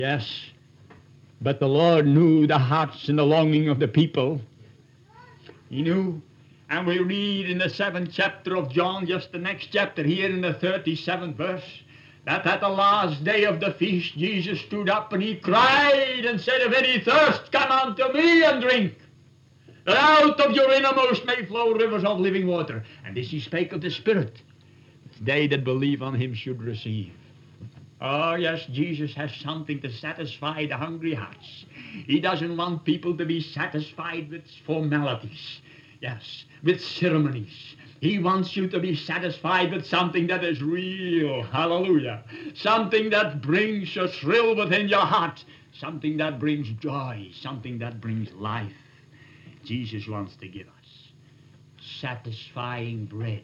Yes, but the Lord knew the hearts and the longing of the people. He knew. And we read in the 7th chapter of John, just the next chapter here in the 37th verse, that at the last day of the feast, Jesus stood up and he cried and said, "If any thirst, come unto me and drink. That out of your innermost may flow rivers of living water." And this he spake of the Spirit, which they that believe on him should receive. Oh, yes, Jesus has something to satisfy the hungry hearts. He doesn't want people to be satisfied with formalities, yes, with ceremonies. He wants you to be satisfied with something that is real, hallelujah, something that brings a thrill within your heart, something that brings joy, something that brings life. Jesus wants to give us satisfying bread,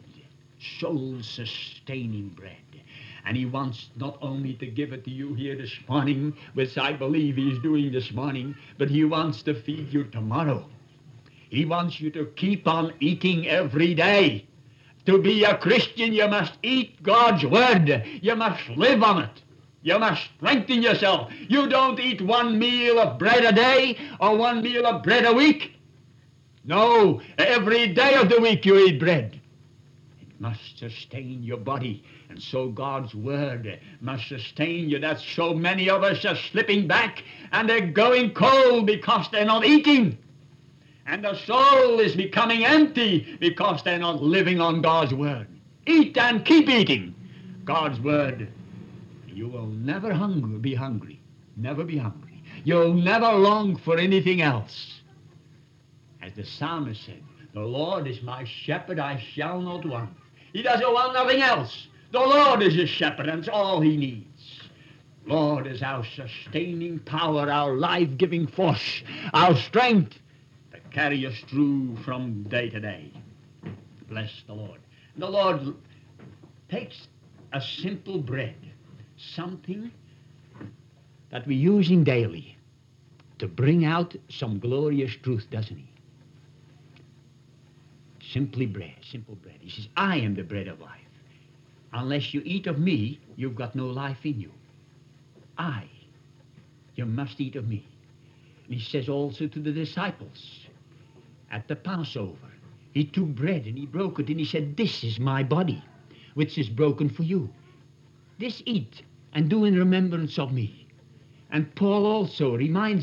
soul-sustaining bread. And he wants not only to give it to you here this morning, which I believe he's doing this morning, but he wants to feed you tomorrow. He wants you to keep on eating every day. To be a Christian, you must eat God's Word. You must live on it. You must strengthen yourself. You don't eat one meal of bread a day or one meal of bread a week. No, every day of the week you eat bread. It must sustain your body. And so God's Word must sustain you. That's so many of us are slipping back and they're going cold because they're not eating. And the soul is becoming empty because they're not living on God's Word. Eat and keep eating God's Word. You will never be hungry. Never be hungry. You'll never long for anything else. As the psalmist said, "The Lord is my shepherd, I shall not want." He doesn't want nothing else. The Lord is his shepherd, and it's all he needs. Lord is our sustaining power, our life-giving force, our strength to carry us through from day to day. Bless the Lord. The Lord takes a simple bread, something that we're using daily, to bring out some glorious truth, doesn't he? Simple bread. He says, "I am the bread of life. Unless you eat of me, you've got no life in you. You must eat of me." And he says also to the disciples at the Passover, he took bread and he broke it and he said, "This is my body, which is broken for you. This eat and do in remembrance of me." And Paul also reminds